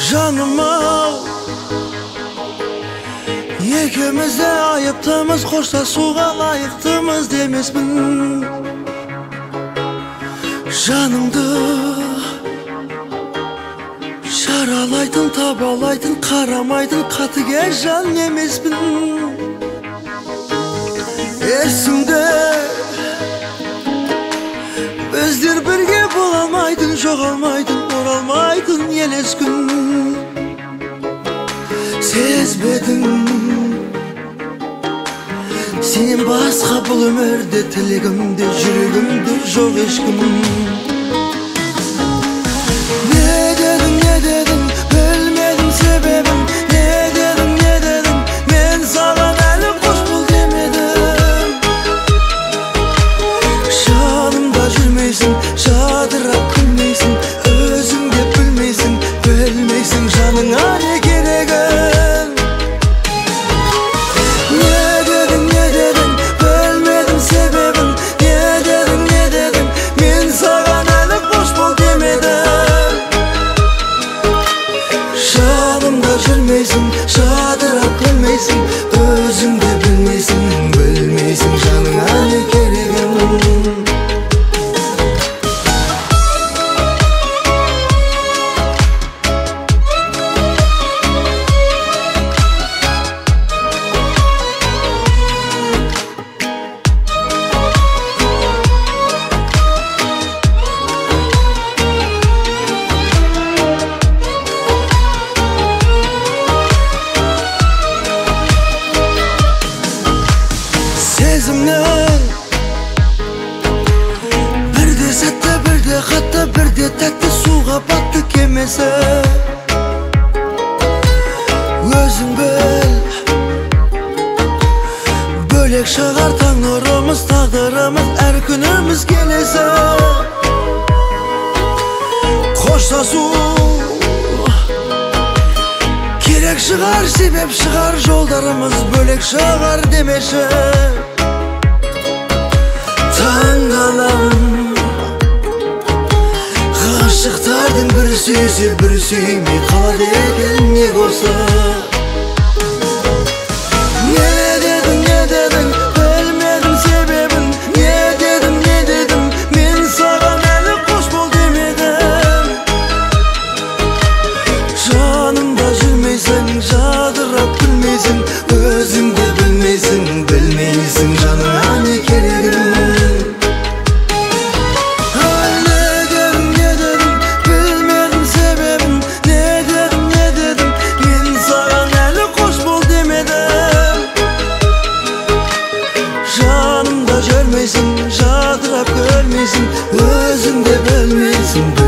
Жаным-ау, екеуміз де айыптымыз, қоштасуға лайықтымыз демеспін. Жанымды жаралайтын, табалайтын, қарамайтын қатыге жан емеспін. Есіңде біздер бірге бола алмайтын, жоғалмайтын, оралмайтын елес күн. Сезбедің сен басқа бұл өмірде, тілегімде, жүрегімде жоқ ешкім. Не дедің, білмедім себебін. Не дедің, мен саған әлі қош бол демедім. Жанымда жүрмейсің, жадырап күлмейсің, өзің де білмейсің, жаныңа не керегін. Не дедің, білмедім себебін. Не дедің, мен саған әлі қош бол демедім. Жанымда жүрмейсің, жадырап күлмейсің, өзің де білмейсің, жаныңа не керегін. Сезімнің бірде сәтті, бірде қатты, бірде тәтті, суға батты кемесі. Өзің біл, бөлек шығар таң нұрымыз, тағдырымыз, әр күніміз келесі. Қоштасу керек шығар, себеп шығар, жолдарымыз бөлек шығар демеші. Таңғаламын ғашықтардың бірі сүйсе, бірі сүймей қалады екен неге осы. Не дедің, білмедім себебін. Не дедің, мен саған әлі қош бол демедім. Жанымда жүрмейсің, жадырап күлмейсің, өзің де білмейсің, жаныңа не керегін. Білмедім себебін. Не дедің, мен саған әлі қош бол демедім. Жанымда жүрмейсің, жадырап күлмейсің, өзің де білмейсің.